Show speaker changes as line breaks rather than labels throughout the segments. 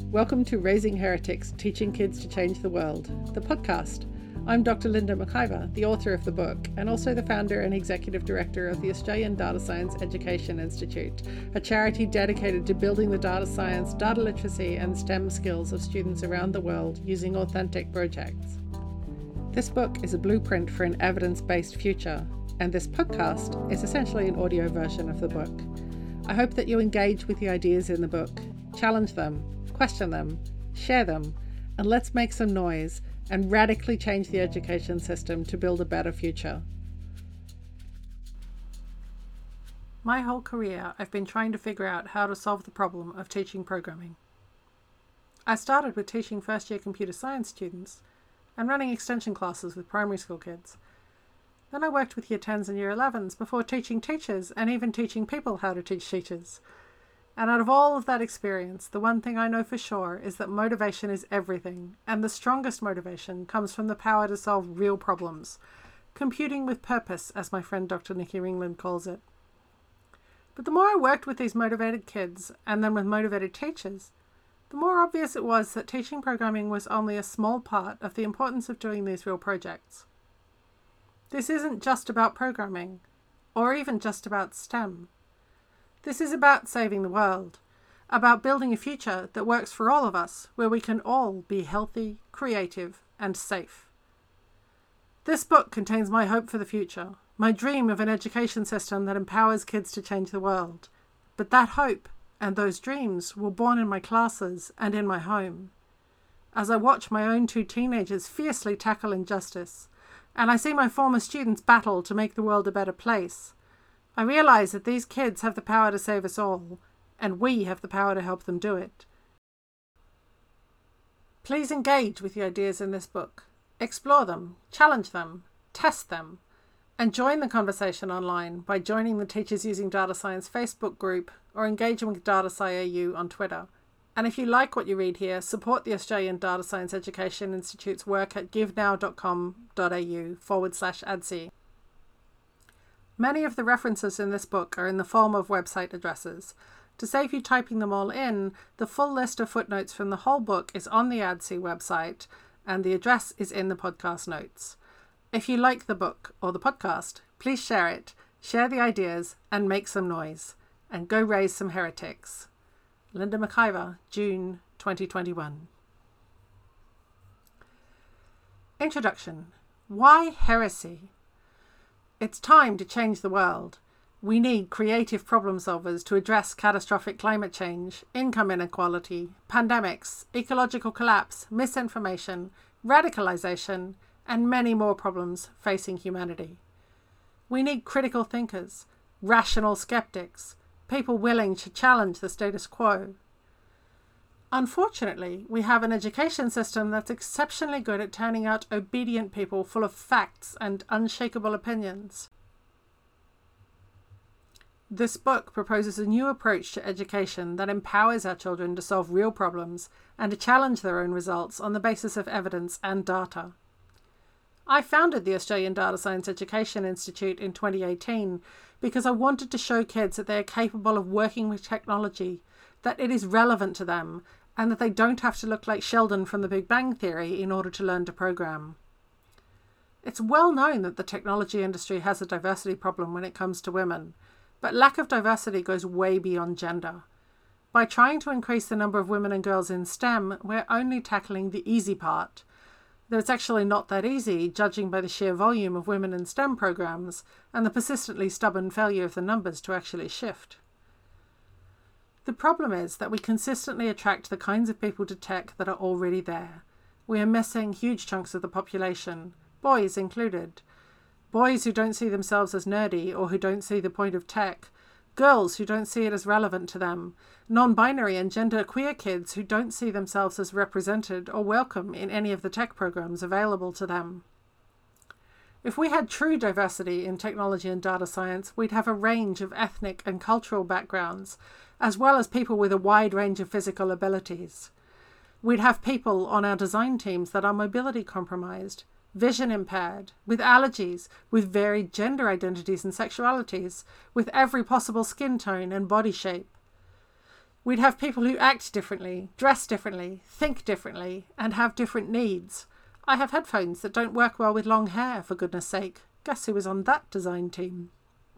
Welcome to Raising Heretics, Teaching Kids to Change the World, the podcast. I'm Dr. Linda McIver, the author of the book, and also the founder and executive director of the Australian Data Science Education Institute, a charity dedicated to building the data science, data literacy, and STEM skills of students around the world using authentic projects. This book is a blueprint for an evidence-based future, and this podcast is essentially an audio version of the book. I hope that you engage with the ideas in the book, challenge them, question them, share them, and let's make some noise and radically change the education system to build a better future. My whole career, I've been trying to figure out how to solve the problem of teaching programming. I started with teaching first-year computer science students and running extension classes with primary school kids. Then I worked with year 10s and year 11s before teaching teachers and even teaching people how to teach teachers. And out of all of that experience, the one thing I know for sure is that motivation is everything, and the strongest motivation comes from the power to solve real problems. Computing with purpose, as my friend Dr. Nikki Ringland calls it. But the more I worked with these motivated kids, and then with motivated teachers, the more obvious it was that teaching programming was only a small part of the importance of doing these real projects. This isn't just about programming, or even just about STEM. This is about saving the world, about building a future that works for all of us, where we can all be healthy, creative, and safe. This book contains my hope for the future, my dream of an education system that empowers kids to change the world. But that hope and those dreams were born in my classes and in my home. As I watch my own two teenagers fiercely tackle injustice, and I see my former students battle to make the world a better place, I realize that these kids have the power to save us all, and we have the power to help them do it. Please engage with the ideas in this book. Explore them, challenge them, test them, and join the conversation online by joining the Teachers Using Data Science Facebook group or engaging with DataSciAU on Twitter. And if you like what you read here, support the Australian Data Science Education Institute's work at givenow.com.au/ADSI. Many of the references in this book are in the form of website addresses. To save you typing them all in, the full list of footnotes from the whole book is on the ADSI website, and the address is in the podcast notes. If you like the book or the podcast, please share it, share the ideas, and make some noise. And go raise some heretics. Linda McIver, June 2021. Introduction. Why heresy? It's time to change the world. We need creative problem solvers to address catastrophic climate change, income inequality, pandemics, ecological collapse, misinformation, radicalization, and many more problems facing humanity. We need critical thinkers, rational skeptics, people willing to challenge the status quo. Unfortunately, we have an education system that's exceptionally good at turning out obedient people full of facts and unshakable opinions. This book proposes a new approach to education that empowers our children to solve real problems and to challenge their own results on the basis of evidence and data. I founded the Australian Data Science Education Institute in 2018 because I wanted to show kids that they are capable of working with technology, that it is relevant to them, and that they don't have to look like Sheldon from The Big Bang Theory in order to learn to program. It's well known that the technology industry has a diversity problem when it comes to women, but lack of diversity goes way beyond gender. By trying to increase the number of women and girls in STEM, we're only tackling the easy part, though it's actually not that easy, judging by the sheer volume of women in STEM programs and the persistently stubborn failure of the numbers to actually shift. The problem is that we consistently attract the kinds of people to tech that are already there. We are missing huge chunks of the population, boys included. Boys who don't see themselves as nerdy or who don't see the point of tech. Girls who don't see it as relevant to them. Non-binary and gender-queer kids who don't see themselves as represented or welcome in any of the tech programs available to them. If we had true diversity in technology and data science, we'd have a range of ethnic and cultural backgrounds, as well as people with a wide range of physical abilities. We'd have people on our design teams that are mobility compromised, vision impaired, with allergies, with varied gender identities and sexualities, with every possible skin tone and body shape. We'd have people who act differently, dress differently, think differently, and have different needs. I have headphones that don't work well with long hair, for goodness sake. Guess who was on that design team?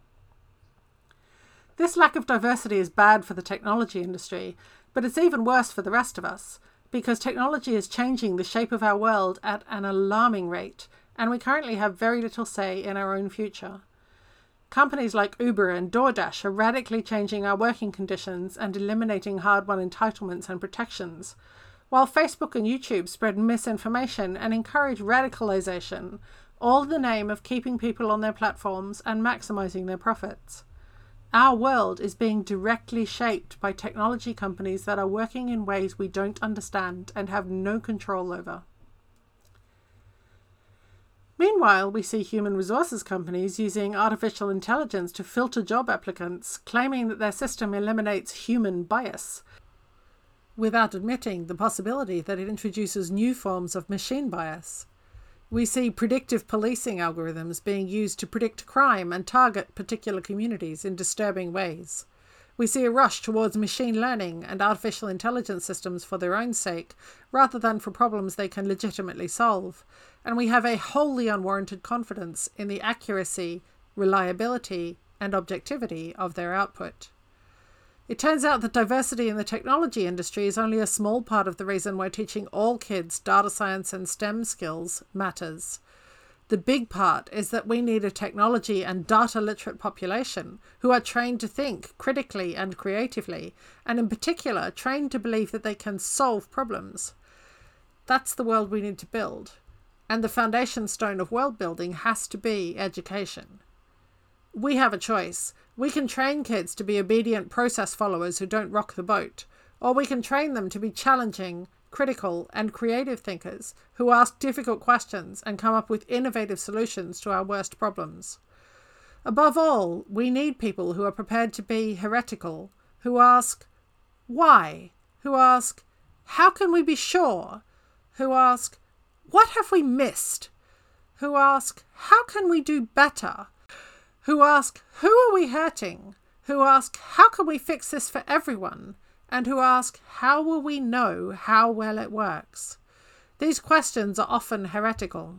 This lack of diversity is bad for the technology industry, but it's even worse for the rest of us, because technology is changing the shape of our world at an alarming rate, and we currently have very little say in our own future. Companies like Uber and DoorDash are radically changing our working conditions and eliminating hard-won entitlements and protections, while Facebook and YouTube spread misinformation and encourage radicalization, all in the name of keeping people on their platforms and maximizing their profits. Our world is being directly shaped by technology companies that are working in ways we don't understand and have no control over. Meanwhile, we see human resources companies using artificial intelligence to filter job applicants, claiming that their system eliminates human bias, without admitting the possibility that it introduces new forms of machine bias. We see predictive policing algorithms being used to predict crime and target particular communities in disturbing ways. We see a rush towards machine learning and artificial intelligence systems for their own sake, rather than for problems they can legitimately solve. And we have a wholly unwarranted confidence in the accuracy, reliability, and objectivity of their output. It turns out that diversity in the technology industry is only a small part of the reason why teaching all kids data science and STEM skills matters. The big part is that we need a technology and data literate population who are trained to think critically and creatively, and in particular trained to believe that they can solve problems. That's the world we need to build, and the foundation stone of world building has to be education. We have a choice. We can train kids to be obedient process followers who don't rock the boat, or we can train them to be challenging, critical, and creative thinkers who ask difficult questions and come up with innovative solutions to our worst problems. Above all, we need people who are prepared to be heretical, who ask, why? Who ask, how can we be sure? Who ask, what have we missed? Who ask, how can we do better? Who ask, who are we hurting? Who ask, how can we fix this for everyone? And who ask, how will we know how well it works? These questions are often heretical.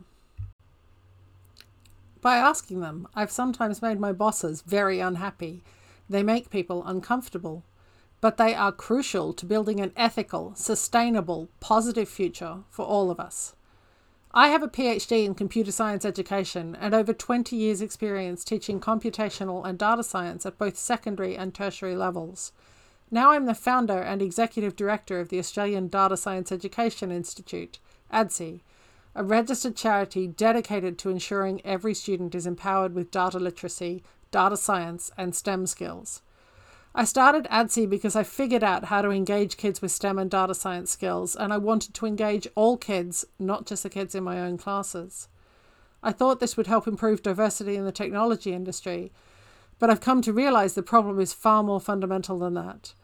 By asking them, I've sometimes made my bosses very unhappy. They make people uncomfortable. But they are crucial to building an ethical, sustainable, positive future for all of us. I have a PhD in computer science education and over 20 years' experience teaching computational and data science at both secondary and tertiary levels. Now I'm the founder and executive director of the Australian Data Science Education Institute, ADSI, a registered charity dedicated to ensuring every student is empowered with data literacy, data science, and STEM skills. I started ADSI because I figured out how to engage kids with STEM and data science skills, and I wanted to engage all kids, not just the kids in my own classes. I thought this would help improve diversity in the technology industry, but I've come to realize the problem is far more fundamental than that.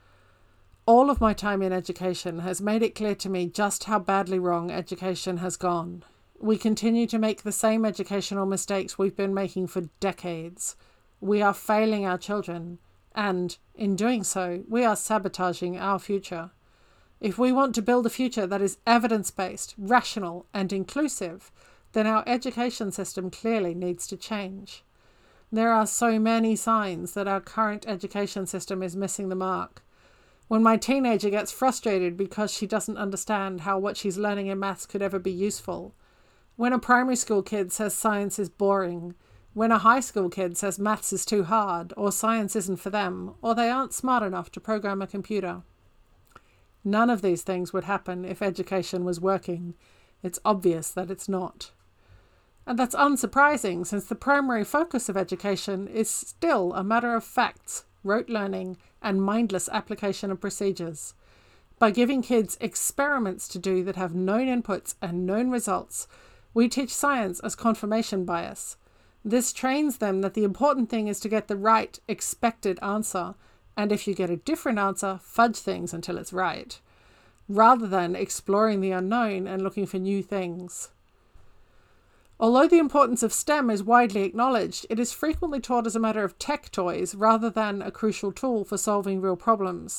All of my time in education has made it clear to me just how badly wrong education has gone. We continue to make the same educational mistakes we've been making for decades. We are failing our children, and, in doing so, we are sabotaging our future. If we want to build a future that is evidence-based, rational, and inclusive, then our education system clearly needs to change. There are so many signs that our current education system is missing the mark. When my teenager gets frustrated because she doesn't understand how what she's learning in maths could ever be useful. When a primary school kid says science is boring. When a high school kid says maths is too hard, or science isn't for them, or they aren't smart enough to program a computer. None of these things would happen if education was working. It's obvious that it's not. And that's unsurprising, since the primary focus of education is still a matter of facts, rote learning, and mindless application of procedures. By giving kids experiments to do that have known inputs and known results, we teach science as confirmation bias. This trains them that the important thing is to get the right expected answer, and if you get a different answer, fudge things until it's right, rather than exploring the unknown and looking for new things. Although the importance of STEM is widely acknowledged, it is frequently taught as a matter of tech toys rather than a crucial tool for solving real problems.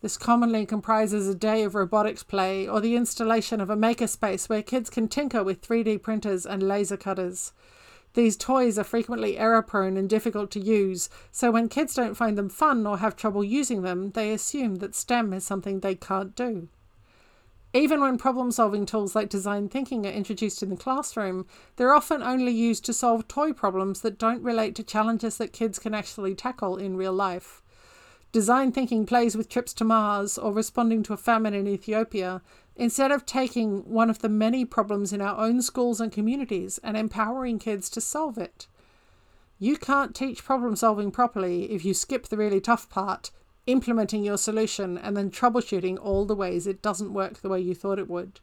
This commonly comprises a day of robotics play or the installation of a makerspace where kids can tinker with 3D printers and laser cutters. These toys are frequently error-prone and difficult to use, so when kids don't find them fun or have trouble using them, they assume that STEM is something they can't do. Even when problem-solving tools like design thinking are introduced in the classroom, they're often only used to solve toy problems that don't relate to challenges that kids can actually tackle in real life. Design thinking plays with trips to Mars or responding to a famine in Ethiopia, instead of taking one of the many problems in our own schools and communities and empowering kids to solve it. You can't teach problem solving properly if you skip the really tough part, implementing your solution and then troubleshooting all the ways it doesn't work the way you thought it would.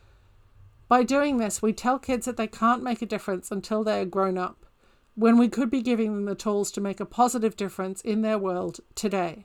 By doing this, we tell kids that they can't make a difference until they are grown up, when we could be giving them the tools to make a positive difference in their world today.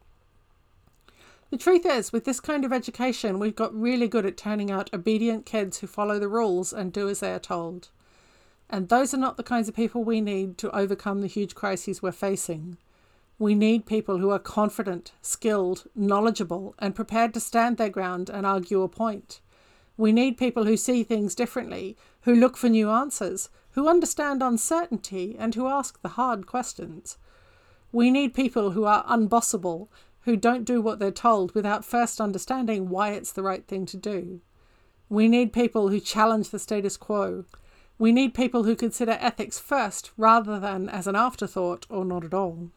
The truth is, with this kind of education, we've got really good at turning out obedient kids who follow the rules and do as they are told. And those are not the kinds of people we need to overcome the huge crises we're facing. We need people who are confident, skilled, knowledgeable, and prepared to stand their ground and argue a point. We need people who see things differently, who look for new answers, who understand uncertainty, and who ask the hard questions. We need people who are unbossable, who don't do what they're told without first understanding why it's the right thing to do. We need people who challenge the status quo. We need people who consider ethics first rather than as an afterthought or not at all.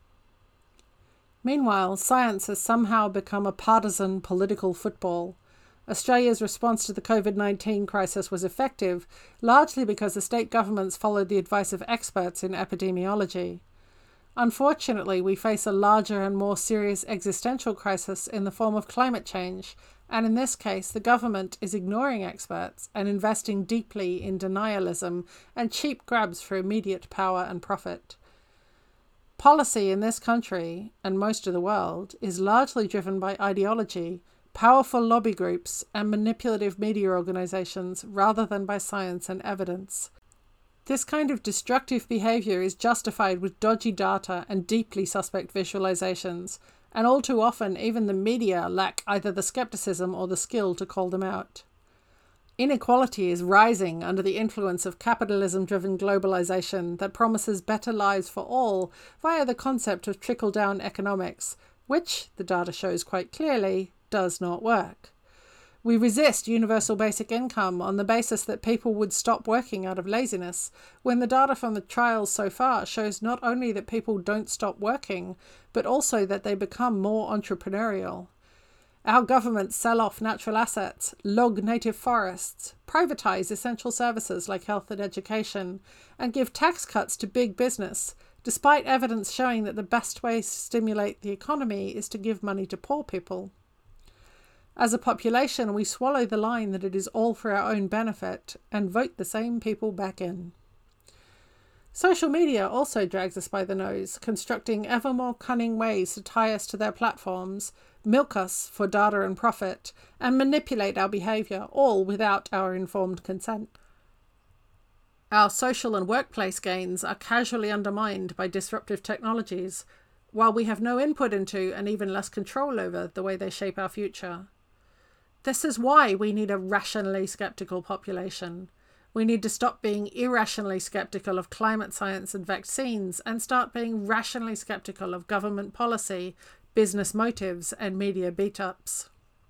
Meanwhile, science has somehow become a partisan political football. Australia's response to the COVID-19 crisis was effective, largely because the state governments followed the advice of experts in epidemiology. Unfortunately, we face a larger and more serious existential crisis in the form of climate change, and in this case, the government is ignoring experts and investing deeply in denialism and cheap grabs for immediate power and profit. Policy in this country, and most of the world, is largely driven by ideology, powerful lobby groups, and manipulative media organizations rather than by science and evidence. This kind of destructive behavior is justified with dodgy data and deeply suspect visualizations, and all too often even the media lack either the skepticism or the skill to call them out. Inequality is rising under the influence of capitalism-driven globalization that promises better lives for all via the concept of trickle-down economics, which, the data shows quite clearly, does not work. We resist universal basic income on the basis that people would stop working out of laziness, when the data from the trials so far shows not only that people don't stop working, but also that they become more entrepreneurial. Our governments sell off natural assets, log native forests, privatize essential services like health and education, and give tax cuts to big business, despite evidence showing that the best way to stimulate the economy is to give money to poor people. As a population, we swallow the line that it is all for our own benefit and vote the same people back in. Social media also drags us by the nose, constructing ever more cunning ways to tie us to their platforms, milk us for data and profit, and manipulate our behaviour, all without our informed consent. Our social and workplace gains are casually undermined by disruptive technologies, while we have no input into and even less control over the way they shape our future. This is why we need a rationally skeptical population. We need to stop being irrationally skeptical of climate science and vaccines and start being rationally skeptical of government policy, business motives, and media beat-ups.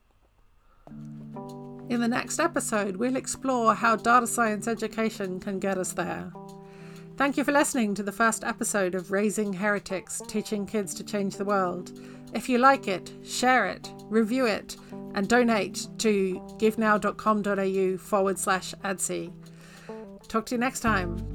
In the next episode, we'll explore how data science education can get us there. Thank you for listening to the first episode of Raising Heretics, Teaching Kids to Change the World. If you like it, share it, review it, and donate to givenow.com.au/ADSI. Talk to you next time.